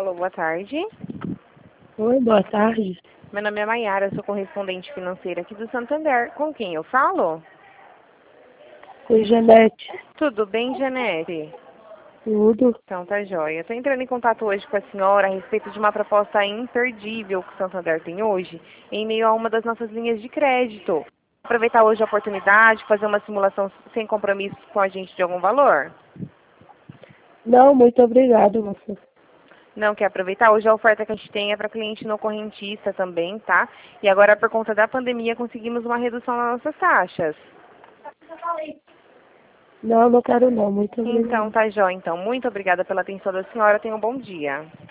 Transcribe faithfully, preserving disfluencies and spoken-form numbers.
Alô, boa tarde. Oi, boa tarde. Meu nome é Maiara, sou correspondente financeira aqui do Santander. Com quem eu falo? Oi, Janete. Tudo bem, Janete? Tudo? Então tá jóia. Estou entrando em contato hoje com a senhora a respeito de uma proposta imperdível que o Santander tem hoje, em meio a uma das nossas linhas de crédito. Aproveitar hoje a oportunidade, fazer uma simulação sem compromisso com a gente de algum valor? Não, muito obrigado, moça. Não quer aproveitar? Hoje a oferta que a gente tem é para cliente não correntista também, tá? E agora, por conta da pandemia, conseguimos uma redução nas nossas taxas. Não, não quero não, muito Então, obrigado. tá jóia. Então, muito obrigada pela atenção da senhora. Tenha um bom dia.